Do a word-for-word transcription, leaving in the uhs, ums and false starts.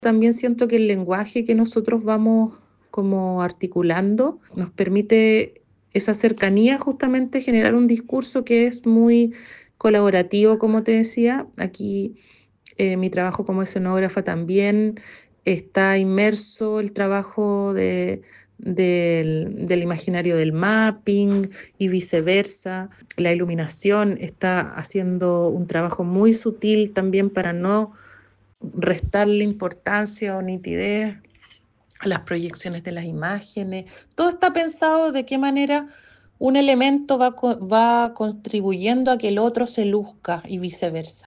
También siento que el lenguaje que nosotros vamos como articulando nos permite esa cercanía, justamente generar un discurso que es muy colaborativo, como te decía. Aquí eh, mi trabajo como escenógrafa también está inmerso el trabajo de, del, del imaginario del mapping y viceversa. La iluminación está haciendo un trabajo muy sutil también para no restarle importancia o nitidez a las proyecciones de las imágenes. Todo está pensado de qué manera un elemento va, co- va contribuyendo a que el otro se luzca y viceversa.